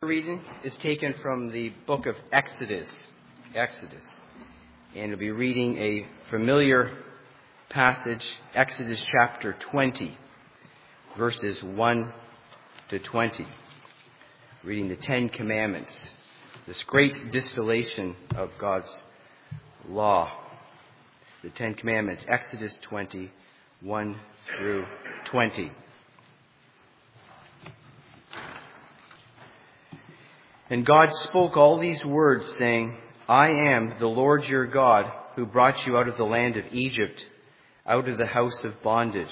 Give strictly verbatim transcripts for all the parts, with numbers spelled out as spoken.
Reading is taken from the book of Exodus. Exodus. And we'll be reading a familiar passage, Exodus chapter twenty, verses one to twenty. Reading the Ten Commandments, this great distillation of God's law. The Ten Commandments, Exodus twenty, one through twenty. And God spoke all these words, saying, I am the Lord your God, who brought you out of the land of Egypt, out of the house of bondage.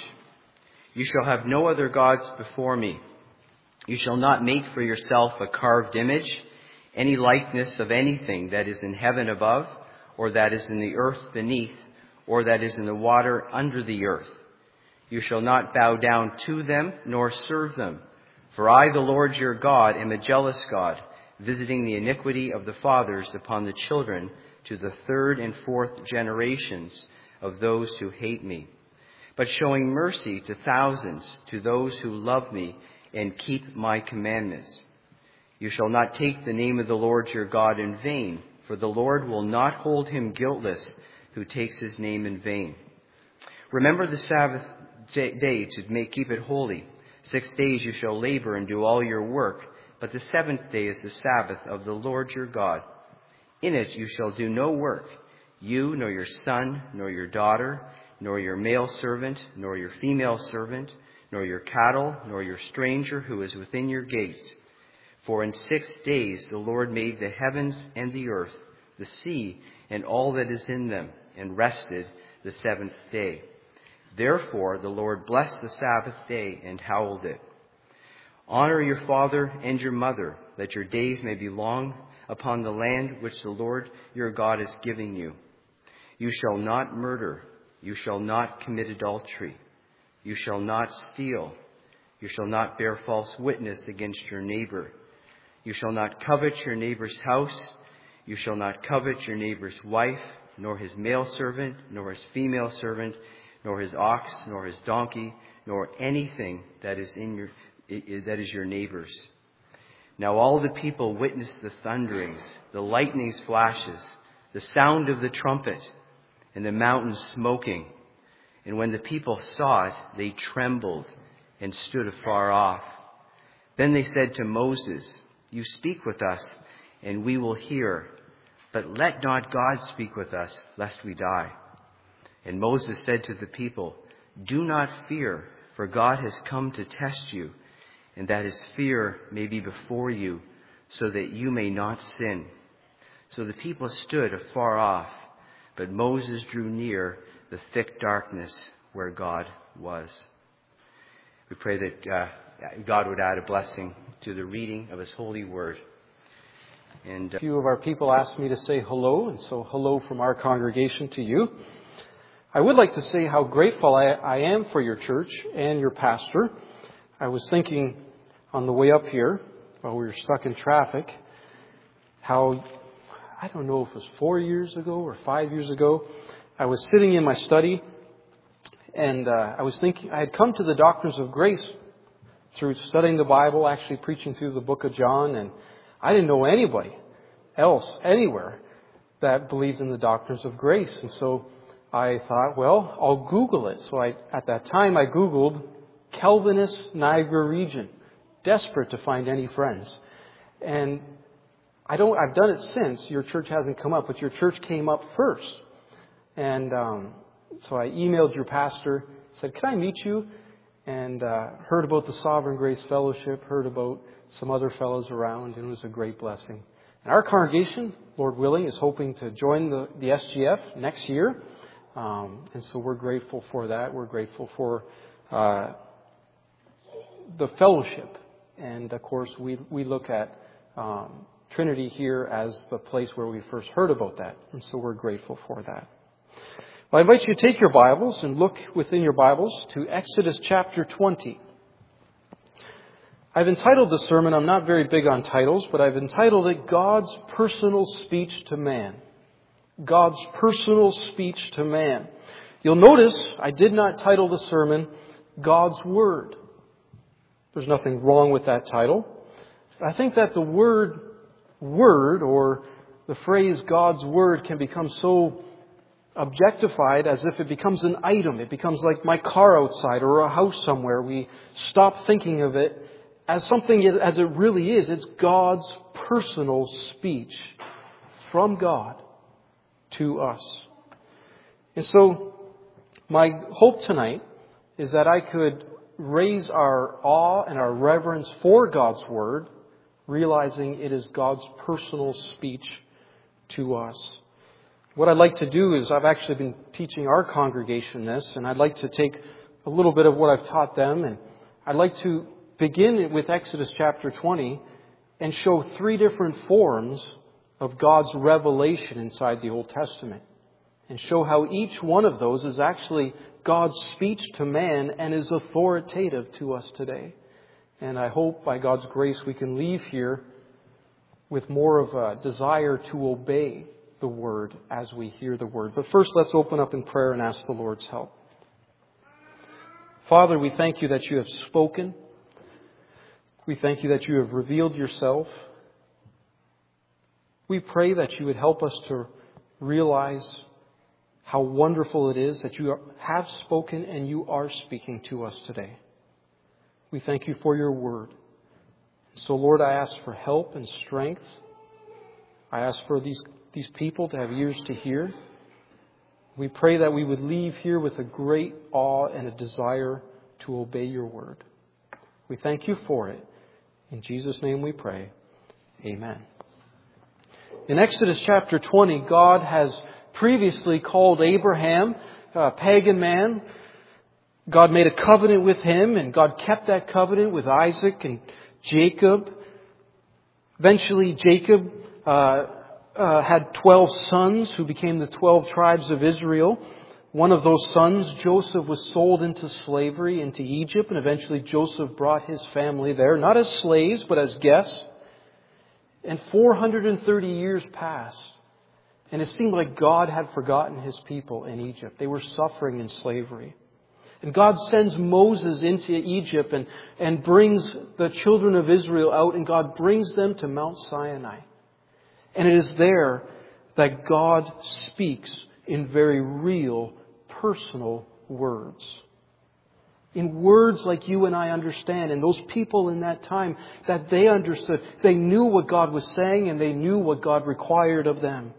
You shall have no other gods before me. You shall not make for yourself a carved image, any likeness of anything that is in heaven above, or that is in the earth beneath, or that is in the water under the earth. You shall not bow down to them, nor serve them. For I, the Lord your God, am a jealous God, visiting the iniquity of the fathers upon the children to the third and fourth generations of those who hate me, but showing mercy to thousands, to those who love me and keep my commandments. You shall not take the name of the Lord your God in vain, for the Lord will not hold him guiltless who takes his name in vain. Remember the Sabbath day to make, keep it holy. Six days you shall labor and do all your work, but the seventh day is the Sabbath of the Lord your God. In it you shall do no work, you, nor your son, nor your daughter, nor your male servant, nor your female servant, nor your cattle, nor your stranger who is within your gates. For in six days the Lord made the heavens and the earth, the sea, and all that is in them, and rested the seventh day. Therefore the Lord blessed the Sabbath day and hallowed it. Honor your father and your mother, that your days may be long upon the land which the Lord your God is giving you. You shall not murder. You shall not commit adultery. You shall not steal. You shall not bear false witness against your neighbor. You shall not covet your neighbor's house. You shall not covet your neighbor's wife, nor his male servant, nor his female servant, nor his ox, nor his donkey, nor anything that is in your that is your neighbor's. Now all the people witnessed the thunderings, the lightning's flashes, the sound of the trumpet, and the mountain smoking. And when the people saw it, they trembled and stood afar off. Then they said to Moses, You speak with us, and we will hear. But let not God speak with us, lest we die. And Moses said to the people, Do not fear, for God has come to test you, and that his fear may be before you, so that you may not sin. So the people stood afar off, but Moses drew near the thick darkness where God was. We pray that uh, God would add a blessing to the reading of his holy word. And uh, a few of our people asked me to say hello, and so hello from our congregation to you. I would like to say how grateful I, I am for your church and your pastor. I was thinking on the way up here, while we were stuck in traffic, how, I don't know if it was four years ago or five years ago, I was sitting in my study, and uh, I was thinking, I had come to the doctrines of grace through studying the Bible, actually preaching through the book of John, and I didn't know anybody else anywhere that believed in the doctrines of grace. And so I thought, well, I'll Google it. So I, at that time, I Googled Calvinist Niagara region, desperate to find any friends. And I don't, I've done it since. Your church hasn't come up, but your church came up first. And um, so I emailed your pastor, said, can I meet you? And uh, heard about the Sovereign Grace Fellowship, heard about some other fellows around, and it was a great blessing. And our congregation, Lord willing, is hoping to join the, the S G F next year. Um, and so we're grateful for that. We're grateful for uh, the fellowship. And, of course, we we look at um, Trinity here as the place where we first heard about that. And so we're grateful for that. Well, I invite you to take your Bibles and look within your Bibles to Exodus chapter twenty. I've entitled the sermon, I'm not very big on titles, but I've entitled it God's Personal Speech to Man. God's Personal Speech to Man. You'll notice I did not title the sermon God's Word. There's nothing wrong with that title. I think that the word, word, or the phrase God's Word can become so objectified as if it becomes an item. It becomes like my car outside or a house somewhere. We stop thinking of it as something as it really is. It's God's personal speech from God to us. And so my hope tonight is that I could raise our awe and our reverence for God's Word, realizing it is God's personal speech to us. What I'd like to do is, I've actually been teaching our congregation this, and I'd like to take a little bit of what I've taught them, and I'd like to begin with Exodus chapter twenty and show three different forms of God's revelation inside the Old Testament, and show how each one of those is actually God's speech to man and is authoritative to us today. And I hope by God's grace we can leave here with more of a desire to obey the Word as we hear the Word. But first, let's open up in prayer and ask the Lord's help. Father, we thank you that you have spoken. We thank you that you have revealed yourself. We pray that you would help us to realize how wonderful it is that you have spoken and you are speaking to us today. We thank you for your Word. So, Lord, I ask for help and strength. I ask for these, these people to have ears to hear. We pray that we would leave here with a great awe and a desire to obey your Word. We thank you for it. In Jesus' name we pray. Amen. In Exodus chapter twenty, God has previously called Abraham, a pagan man. God made a covenant with him, and God kept that covenant with Isaac and Jacob. Eventually, Jacob uh, uh, had twelve sons who became the twelve tribes of Israel. One of those sons, Joseph, was sold into slavery into Egypt, and eventually Joseph brought his family there, not as slaves, but as guests. And four hundred thirty years passed, and it seemed like God had forgotten his people in Egypt. They were suffering in slavery. And God sends Moses into Egypt and, and brings the children of Israel out, and God brings them to Mount Sinai. And it is there that God speaks in very real, personal words. In words like you and I understand. And those people in that time, that they understood. They knew what God was saying, and they knew what God required of them.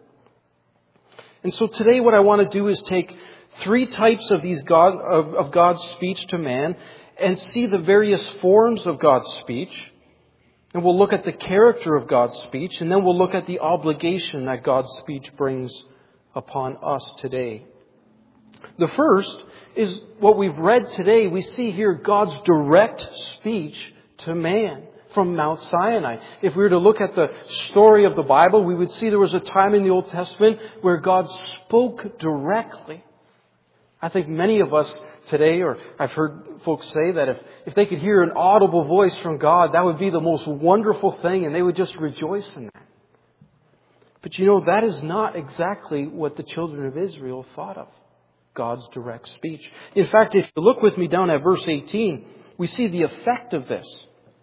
And so today what I want to do is take three types of these God of, of God's speech to man and see the various forms of God's speech. And we'll look at the character of God's speech, and then we'll look at the obligation that God's speech brings upon us today. The first is what we've read today. We see here God's direct speech to man from Mount Sinai. If we were to look at the story of the Bible, we would see there was a time in the Old Testament where God spoke directly. I think many of us today, or I've heard folks say that if, if they could hear an audible voice from God, that would be the most wonderful thing, and they would just rejoice in that. But you know, that is not exactly what the children of Israel thought of God's direct speech. In fact, if you look with me down at verse eighteen, we see the effect of this.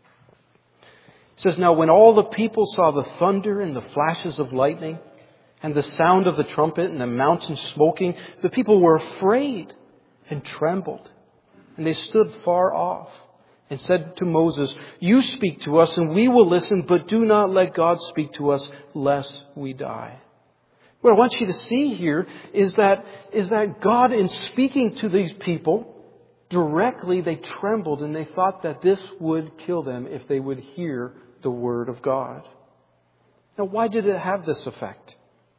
It says, "Now when all the people saw the thunder and the flashes of lightning, and the sound of the trumpet and the mountain smoking, the people were afraid and trembled. And they stood far off and said to Moses, 'You speak to us and we will listen, but do not let God speak to us lest we die.'" What I want you to see here is that, is that God, in speaking to these people directly, they trembled and they thought that this would kill them if they would hear the word of God. Now, why did it have this effect?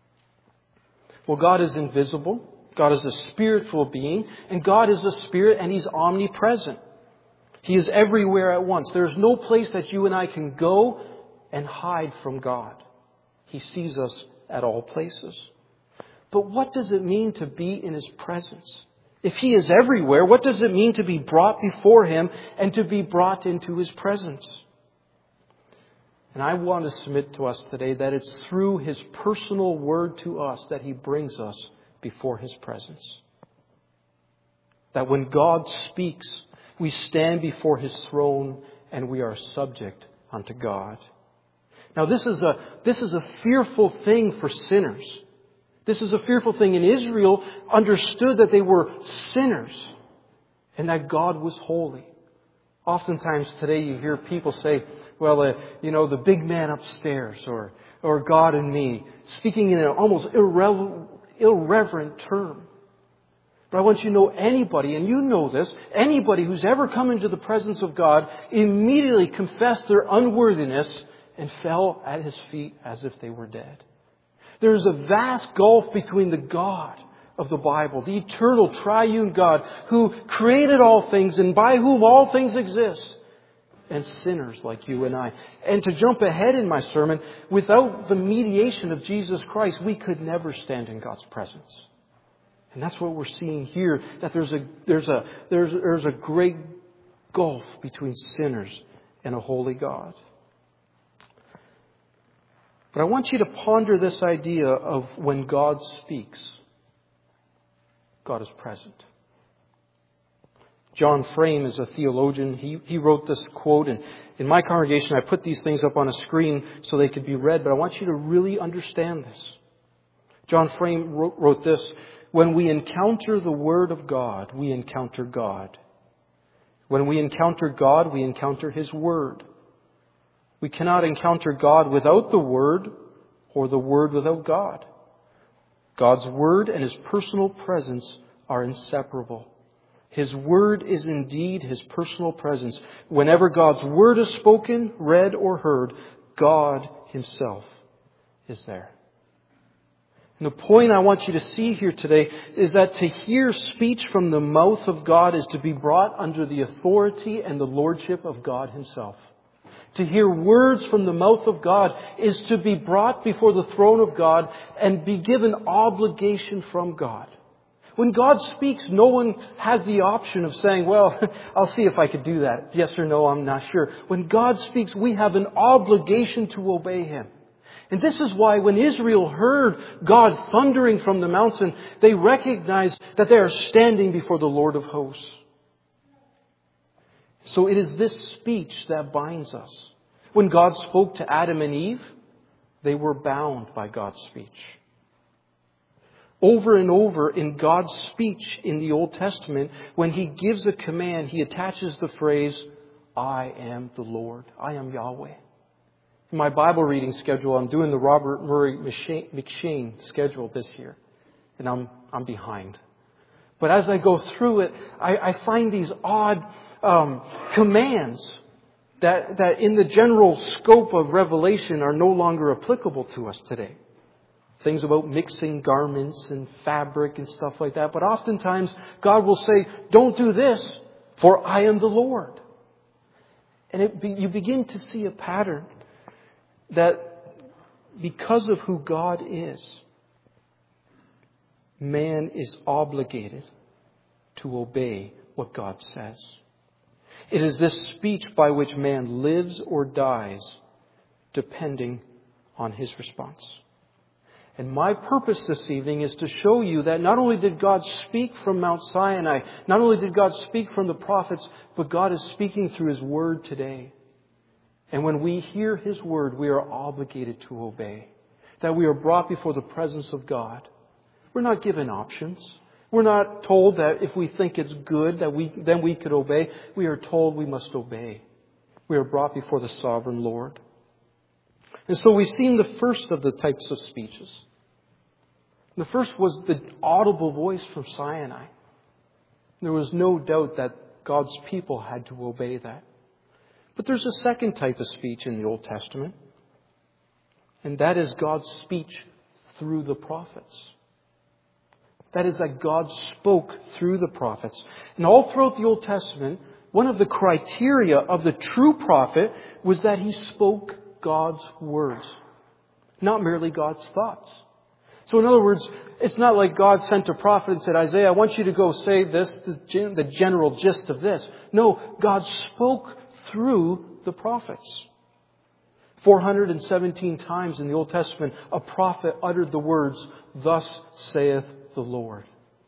Well, God is invisible. God is a spiritual being. And God is a spirit, and He's omnipresent. He is everywhere at once. There is no place that you and I can go and hide from God. He sees us at all places. But what does it mean to be in His presence? If He is everywhere, what does it mean to be brought before Him and to be brought into His presence? And I want to submit to us today that it's through His personal word to us that He brings us before His presence. That when God speaks, we stand before His throne and we are subject unto God. Now this is a, this is a fearful thing for sinners. This is a fearful thing. And Israel understood that they were sinners and that God was holy. Oftentimes today you hear people say, well, uh, you know, the big man upstairs or, or God and me, speaking in an almost irre- irreverent term. But I want you to know anybody, and you know this, anybody who's ever come into the presence of God immediately confessed their unworthiness and fell at His feet as if they were dead. There is a vast gulf between the God of the Bible, the eternal triune God who created all things and by whom all things exist, and sinners like you and I. And to jump ahead in my sermon, without the mediation of Jesus Christ, we could never stand in God's presence. And that's what we're seeing here, that there's a, there's a, there's, there's a great gulf between sinners and a holy God. But I want you to ponder this idea of when God speaks, God is present. John Frame is a theologian. He, he wrote this quote, and in my congregation I put these things up on a screen so they could be read, but I want you to really understand this. John Frame wrote, wrote this, when we encounter the Word of God, we encounter God. When we encounter God, we encounter His Word. We cannot encounter God without the Word or the Word without God. God's Word and His personal presence are inseparable. His Word is indeed His personal presence. Whenever God's Word is spoken, read, or heard, God Himself is there. And the point I want you to see here today is that to hear speech from the mouth of God is to be brought under the authority and the lordship of God Himself. To hear words from the mouth of God is to be brought before the throne of God and be given obligation from God. When God speaks, no one has the option of saying, well, I'll see if I could do that. Yes or no, I'm not sure. When God speaks, we have an obligation to obey Him. And this is why when Israel heard God thundering from the mountain, they recognized that they are standing before the Lord of hosts. So it is this speech that binds us. When God spoke to Adam and Eve, they were bound by God's speech. Over and over in God's speech in the Old Testament, when He gives a command, He attaches the phrase, I am the Lord. I am Yahweh. In my Bible reading schedule, I'm doing the Robert Murray McShane schedule this year. And I'm, I'm behind. But as I go through it, I, I find these odd um, commands that, that in the general scope of Revelation are no longer applicable to us today. Things about mixing garments and fabric and stuff like that. But oftentimes God will say, don't do this, for I am the Lord. And it, you begin to see a pattern that because of who God is, man is obligated to obey what God says. It is this speech by which man lives or dies, depending on his response. And my purpose this evening is to show you that not only did God speak from Mount Sinai, not only did God speak from the prophets, but God is speaking through His Word today. And when we hear His Word, we are obligated to obey. That we are brought before the presence of God. We're not given options. We're not told that if we think it's good, that we then we could obey. We are told we must obey. We are brought before the sovereign Lord. And so we've seen the first of the types of speeches. The first was the audible voice from Sinai. There was no doubt that God's people had to obey that. But there's a second type of speech in the Old Testament. And that is God's speech through the prophets. That is that God spoke through the prophets. And all throughout the Old Testament, one of the criteria of the true prophet was that he spoke God's words, not merely God's thoughts. So in other words, it's not like God sent a prophet and said, Isaiah, I want you to go say this, this the general gist of this. No, God spoke through the prophets. four hundred seventeen times in the Old Testament, a prophet uttered the words, thus saith the Lord.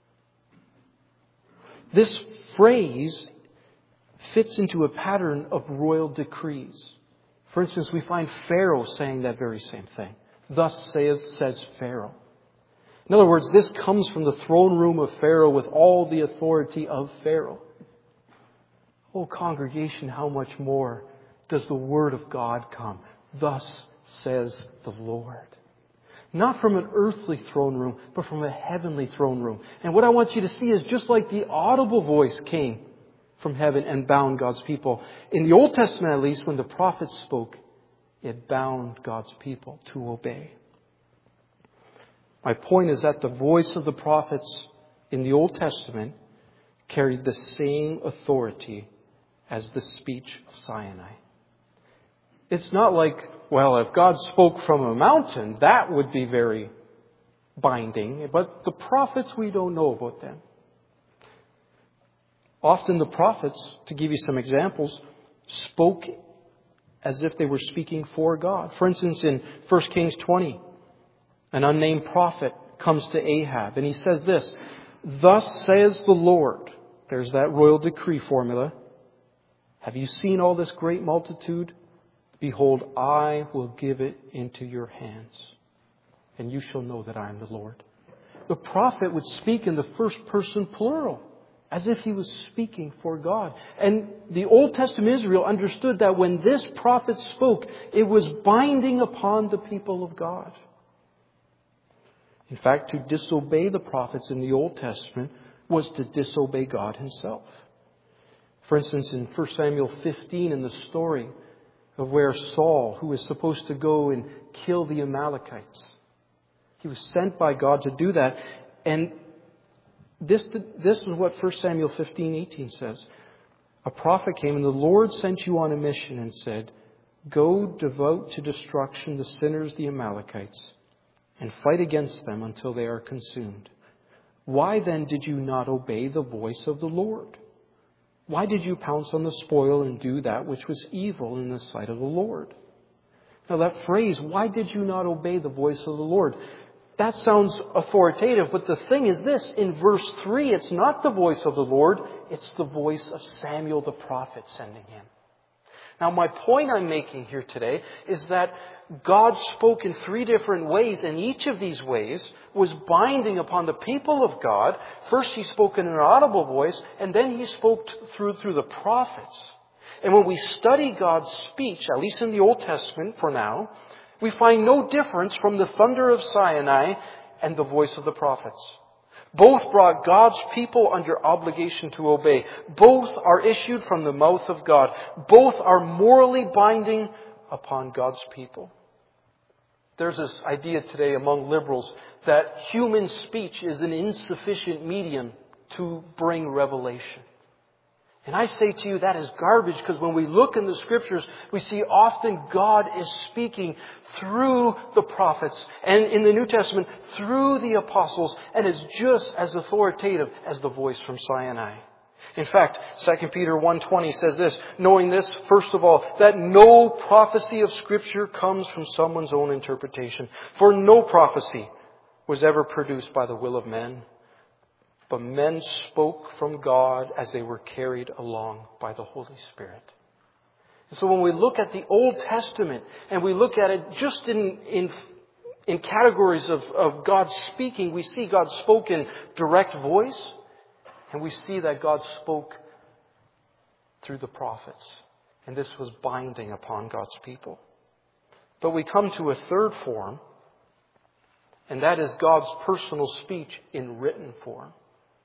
This phrase fits into a pattern of royal decrees. For instance, we find Pharaoh saying that very same thing. Thus says, says Pharaoh. In other words, this comes from the throne room of Pharaoh with all the authority of Pharaoh. Oh, congregation, how much more does the Word of God come? Thus says the Lord. Not from an earthly throne room, but from a heavenly throne room. And what I want you to see is just like the audible voice came from heaven and bound God's people. In the Old Testament, at least, when the prophets spoke, it bound God's people to obey. My point is that the voice of the prophets in the Old Testament carried the same authority as the speech of Sinai. It's not like, well, if God spoke from a mountain, that would be very binding. But the prophets, we don't know about them. Often the prophets, to give you some examples, spoke as if they were speaking for God. For instance, in First Kings twenty, an unnamed prophet comes to Ahab and he says this, "Thus says the Lord," there's that royal decree formula, "have you seen all this great multitude? Behold, I will give it into your hands, and you shall know that I am the Lord." The prophet would speak in the first person plural, as if he was speaking for God. And the Old Testament Israel understood that when this prophet spoke, it was binding upon the people of God. In fact, to disobey the prophets in the Old Testament was to disobey God Himself. For instance, in First Samuel fifteen, in the story of where Saul, who was supposed to go and kill the Amalekites, he was sent by God to do that. And this, this is what First Samuel fifteen eighteen says. A prophet came and the Lord sent you on a mission and said, "Go devote to destruction the sinners, the Amalekites, and fight against them until they are consumed. Why then did you not obey the voice of the Lord? Why did you pounce on the spoil and do that which was evil in the sight of the Lord?" Now that phrase, "why did you not obey the voice of the Lord?" that sounds authoritative, but the thing is this, in verse three, it's not the voice of the Lord, it's the voice of Samuel the prophet sending him. Now my point I'm making here today is that God spoke in three different ways, and each of these ways was binding upon the people of God. First He spoke in an audible voice, and then He spoke through, through the prophets. And when we study God's speech, at least in the Old Testament for now, we find no difference from the thunder of Sinai and the voice of the prophets. Both brought God's people under obligation to obey. Both are issued from the mouth of God. Both are morally binding upon God's people. There's this idea today among liberals that human speech is an insufficient medium to bring revelation. And I say to you, that is garbage, because when we look in the Scriptures, we see often God is speaking through the prophets, and in the New Testament, through the apostles, and is just as authoritative as the voice from Sinai. In fact, Second Peter one twenty says this, knowing this, first of all, that no prophecy of Scripture comes from someone's own interpretation. For no prophecy was ever produced by the will of men, but men spoke from God as they were carried along by the Holy Spirit. And so when we look at the Old Testament and we look at it just in, in, in categories of, of God speaking, we see God spoke in direct voice, and we see that God spoke through the prophets. And this was binding upon God's people. But we come to a third form, and that is God's personal speech in written form.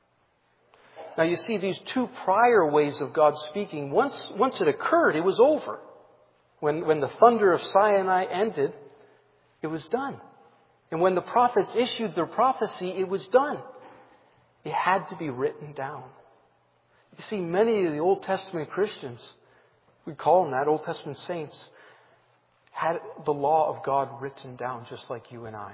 Now you see, these two prior ways of God speaking, once, once it occurred, it was over. When, when the thunder of Sinai ended, it was done. And when the prophets issued their prophecy, it was done. It had to be written down. You see, many of the Old Testament Christians, we call them that, Old Testament saints, had the law of God written down just like you and I.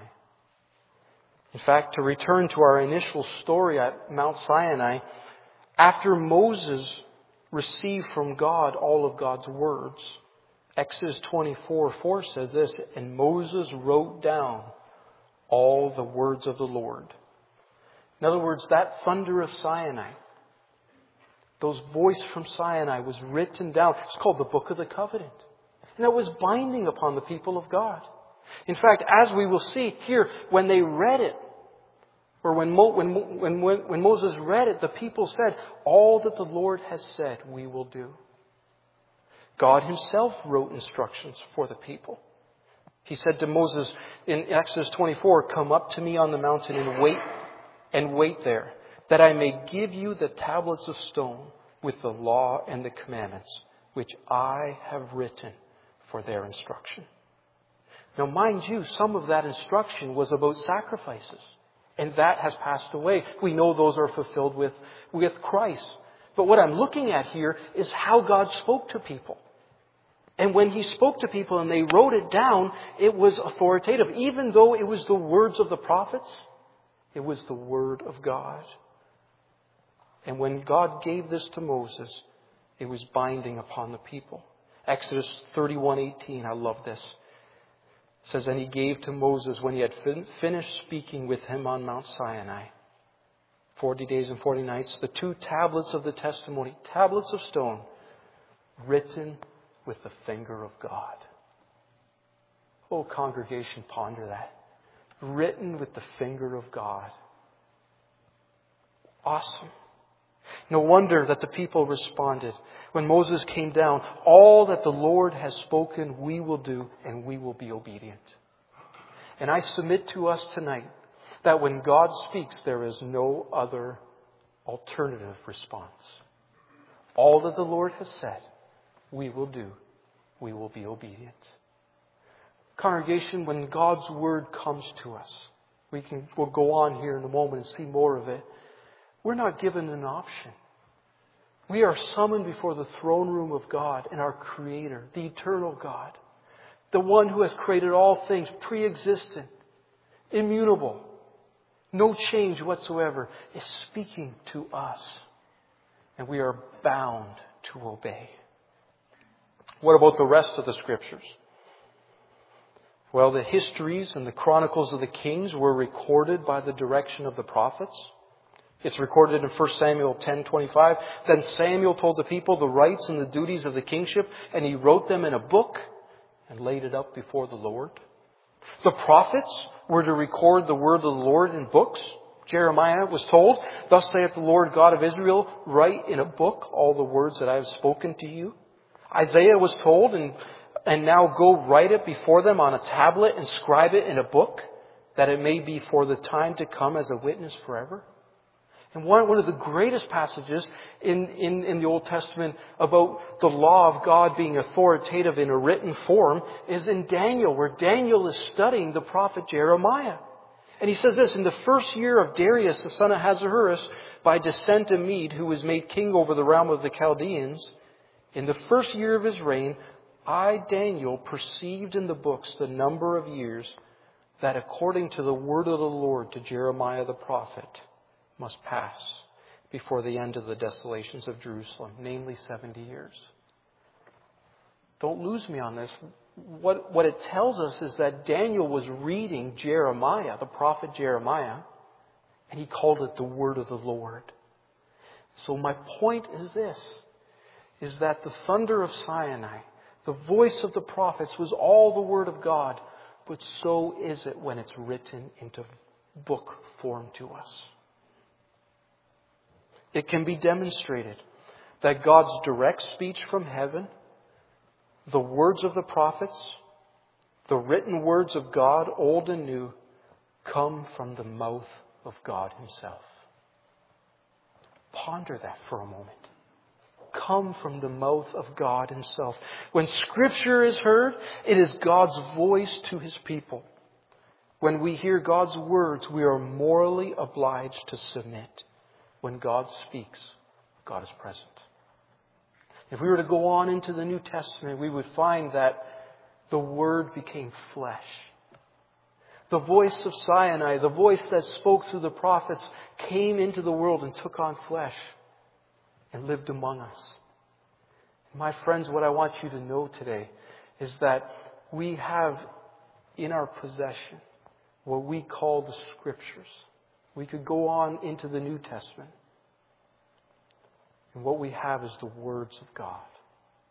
In fact, to return to our initial story at Mount Sinai, after Moses received from God all of God's words, Exodus twenty-four four says this, and Moses wrote down all the words of the Lord. In other words, that thunder of Sinai, those voice from Sinai was written down. It's called the Book of the Covenant. And that was binding upon the people of God. In fact, as we will see here, when they read it, or when, Mo, when, when, when Moses read it, the people said, all that the Lord has said, we will do. God himself wrote instructions for the people. He said to Moses in Exodus twenty-four, come up to me on the mountain and wait, and wait there, that I may give you the tablets of stone with the law and the commandments, which I have written for their instruction. Now, mind you, some of that instruction was about sacrifices. And that has passed away. We know those are fulfilled with, with Christ. But what I'm looking at here is how God spoke to people. And when he spoke to people and they wrote it down, it was authoritative. Even though it was the words of the prophets, it was the word of God. And when God gave this to Moses, it was binding upon the people. Exodus thirty-one eighteen, I love this. It says, and he gave to Moses when he had fin- finished speaking with him on Mount Sinai, forty days and forty nights, the two tablets of the testimony, tablets of stone, written with the finger of God. Oh, congregation, ponder that. Written with the finger of God. Awesome. No wonder that the people responded. When Moses came down, all that the Lord has spoken, we will do, and we will be obedient. And I submit to us tonight that when God speaks, there is no other alternative response. All that the Lord has said, we will do. We will be obedient. Congregation, when God's word comes to us, we can, we'll go on here in a moment and see more of it. We're not given an option. We are summoned before the throne room of God and our Creator, the eternal God, the one who has created all things, pre-existent, immutable, no change whatsoever, is speaking to us. And we are bound to obey. What about the rest of the Scriptures? Well, the histories and the chronicles of the kings were recorded by the direction of the prophets. It's recorded in First Samuel ten twenty-five. Then Samuel told the people the rights and the duties of the kingship, and he wrote them in a book and laid it up before the Lord. The prophets were to record the word of the Lord in books. Jeremiah was told, thus saith the Lord God of Israel, write in a book all the words that I have spoken to you. Isaiah was told, and, and now go write it before them on a tablet and scribe it in a book, that it may be for the time to come as a witness forever. And one, one of the greatest passages in, in, in the Old Testament about the law of God being authoritative in a written form is in Daniel, where Daniel is studying the prophet Jeremiah. And he says this, in the first year of Darius, the son of Ahasuerus, by descent of Mede, who was made king over the realm of the Chaldeans, in the first year of his reign, I, Daniel, perceived in the books the number of years that according to the word of the Lord to Jeremiah the prophet, must pass before the end of the desolations of Jerusalem, namely seventy years. Don't lose me on this. What, what it tells us is that Daniel was reading Jeremiah, the prophet Jeremiah, and he called it the word of the Lord. So my point is this, is that the thunder of Sinai, the voice of the prophets, was all the word of God, but so is it when it's written into book form to us. It can be demonstrated that God's direct speech from heaven, the words of the prophets, the written words of God, old and new, come from the mouth of God himself. Ponder that for a moment. Come from the mouth of God himself. When Scripture is heard, it is God's voice to his people. When we hear God's words, we are morally obliged to submit. When God speaks, God is present. If we were to go on into the New Testament, we would find that the Word became flesh. The voice of Sinai, the voice that spoke through the prophets, came into the world and took on flesh and lived among us. My friends, what I want you to know today is that we have in our possession what we call the Scriptures. We could go on into the New Testament. And what we have is the words of God.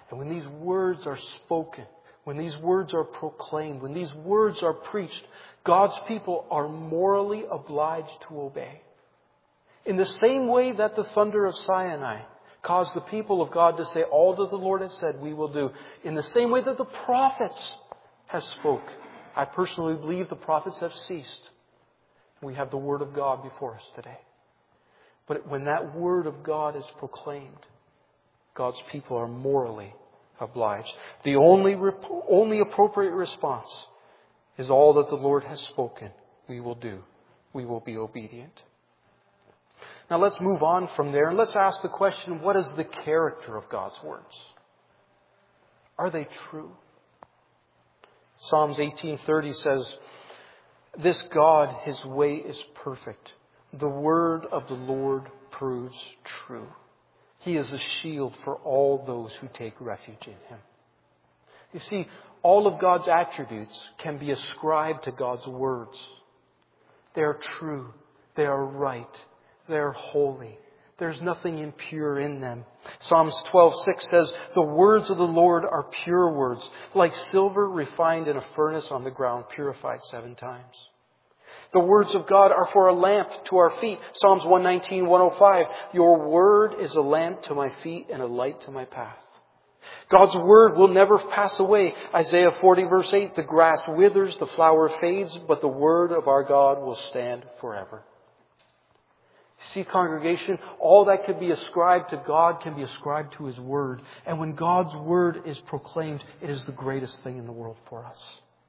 And when these words are spoken, when these words are proclaimed, when these words are preached, God's people are morally obliged to obey. In the same way that the thunder of Sinai caused the people of God to say, all that the Lord has said we will do. In the same way that the prophets have spoke. I personally believe the prophets have ceased. We have the Word of God before us today. But when that Word of God is proclaimed, God's people are morally obliged. The only, only appropriate response is all that the Lord has spoken, we will do. We will be obedient. Now let's move on from there and let's ask the question, what is the character of God's words? Are they true? Psalms eighteen thirty says, this God, His way is perfect. The word of the Lord proves true. He is a shield for all those who take refuge in Him. You see, all of God's attributes can be ascribed to God's words. They are true. They are right. They are holy. There's nothing impure in them. Psalms twelve six says, the words of the Lord are pure words, like silver refined in a furnace on the ground, purified seven times. The words of God are for a lamp to our feet. Psalms one nineteen, one oh five, your word is a lamp to my feet and a light to my path. God's word will never pass away. Isaiah forty verse eight, the grass withers, the flower fades, but the word of our God will stand forever. See, congregation, all that could be ascribed to God can be ascribed to His Word. And when God's Word is proclaimed, it is the greatest thing in the world for us.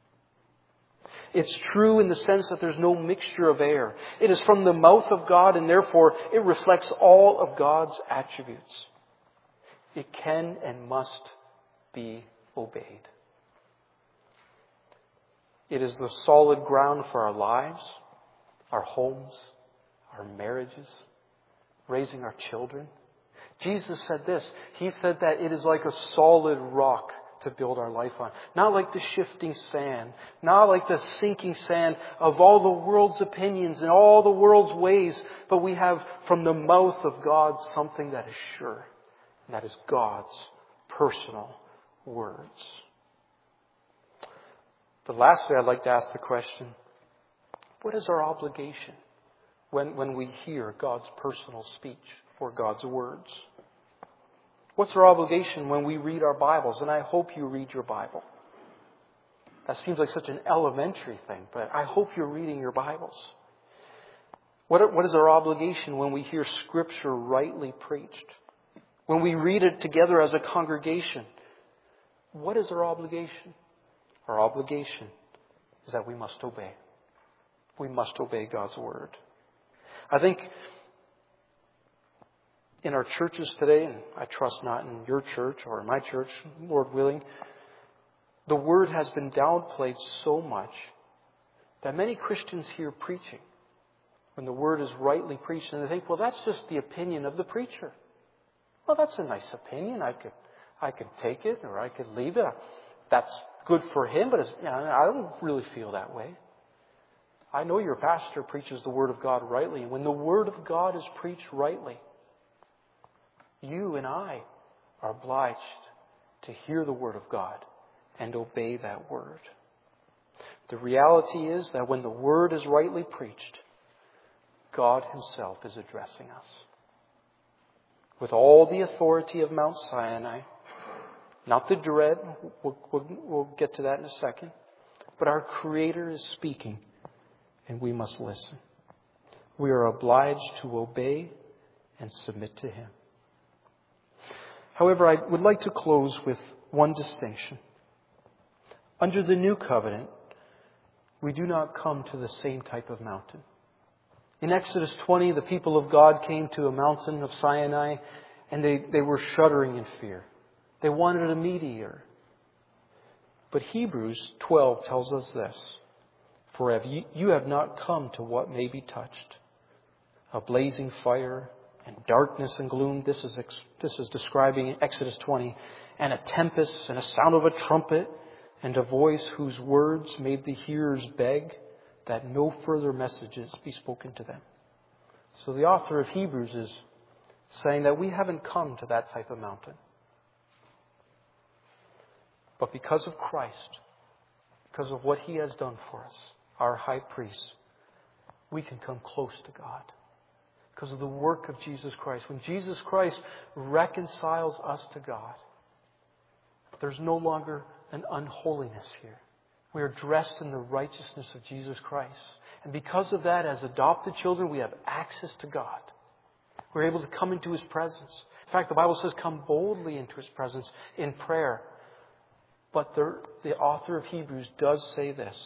It's true in the sense that there's no mixture of air. It is from the mouth of God, and therefore it reflects all of God's attributes. It can and must be obeyed. It is the solid ground for our lives, our homes, our marriages, raising our children. Jesus said this. He said that it is like a solid rock to build our life on. Not like the shifting sand. Not like the sinking sand of all the world's opinions and all the world's ways. But we have from the mouth of God something that is sure. And that is God's personal words. But lastly, I'd like to ask the question, what is our obligation when, when we hear God's personal speech or God's words? What's our obligation when we read our Bibles? And I hope you read your Bible. That seems like such an elementary thing, but I hope you're reading your Bibles. What, what is our obligation when we hear Scripture rightly preached? When we read it together as a congregation? What is our obligation? Our obligation is that we must obey. We must obey God's Word. I think in our churches today, and I trust not in your church or in my church, Lord willing, the Word has been downplayed so much that many Christians hear preaching when the Word is rightly preached, and they think, well, that's just the opinion of the preacher. Well, that's a nice opinion. I could, I could take it or I could leave it. That's good for him, but it's, you know, I don't really feel that way. I know your pastor preaches the Word of God rightly. And when the Word of God is preached rightly, you and I are obliged to hear the Word of God and obey that Word. The reality is that when the Word is rightly preached, God Himself is addressing us. With all the authority of Mount Sinai, not the dread, we'll, we'll, we'll get to that in a second, but our Creator is speaking. And we must listen. We are obliged to obey and submit to Him. However, I would like to close with one distinction. Under the new covenant, we do not come to the same type of mountain. In Exodus twenty, the people of God came to a mountain of Sinai, and they, they were shuddering in fear. They wanted a mediator. But Hebrews twelve tells us this. For you have not come to what may be touched. A blazing fire and darkness and gloom. This is, this is describing Exodus twenty. And a tempest and a sound of a trumpet and a voice whose words made the hearers beg that no further messages be spoken to them. So the author of Hebrews is saying that we haven't come to that type of mountain. But because of Christ, because of what He has done for us, our high priest, we can come close to God. Because of the work of Jesus Christ. When Jesus Christ reconciles us to God, there's no longer an unholiness here. We are dressed in the righteousness of Jesus Christ. And because of that, as adopted children, we have access to God. We're able to come into His presence. In fact, the Bible says, come boldly into His presence in prayer. But the, the author of Hebrews does say this.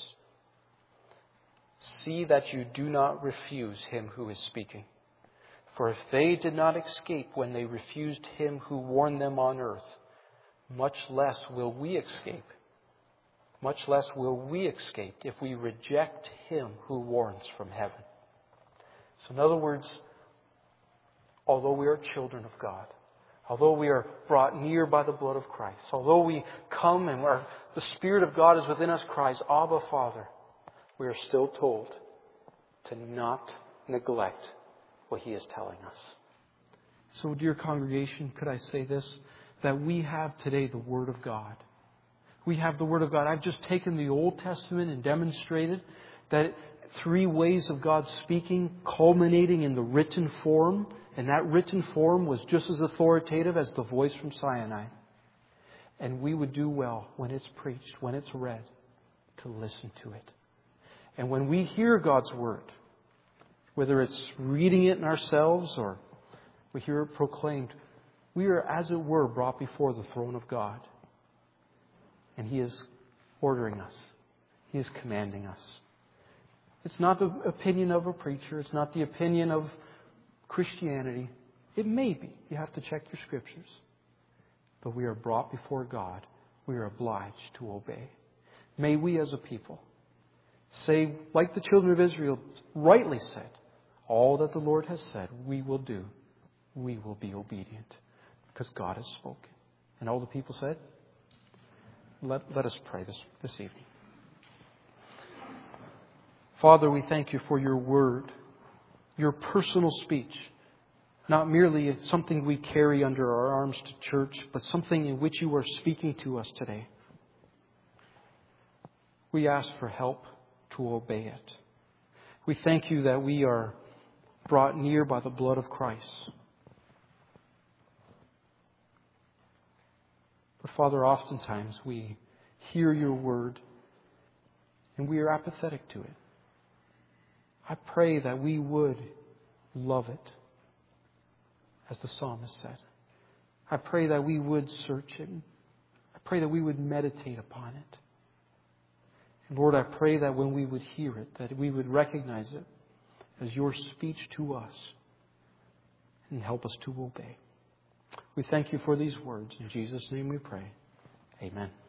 See that you do not refuse Him who is speaking. For if they did not escape when they refused Him who warned them on earth, much less will we escape. Much less will we escape if we reject Him who warns from heaven. So in other words, although we are children of God, although we are brought near by the blood of Christ, although we come and our, the Spirit of God is within us, cries, Abba, Father, we are still told to not neglect what He is telling us. So, dear congregation, could I say this? That we have today the Word of God. We have the Word of God. I've just taken the Old Testament and demonstrated that three ways of God speaking, culminating in the written form. And that written form was just as authoritative as the voice from Sinai. And we would do well when it's preached, when it's read, to listen to it. And when we hear God's Word, whether it's reading it in ourselves or we hear it proclaimed, we are, as it were, brought before the throne of God. And He is ordering us. He is commanding us. It's not the opinion of a preacher. It's not the opinion of Christianity. It may be. You have to check your scriptures. But we are brought before God. We are obliged to obey. May we as a people say, like the children of Israel rightly said, all that the Lord has said, we will do. We will be obedient because God has spoken. And all the people said, let, let us pray this, this evening. Father, we thank You for Your Word, Your personal speech, not merely something we carry under our arms to church, but something in which You are speaking to us today. We ask for help to obey it. We thank You that we are brought near by the blood of Christ. But Father, oftentimes we hear Your Word and we are apathetic to it. I pray that we would love it, as the psalmist said. I pray that we would search it. I pray that we would meditate upon it. And Lord, I pray that when we would hear it, that we would recognize it as Your speech to us and help us to obey. We thank You for these words. In Jesus' name we pray. Amen.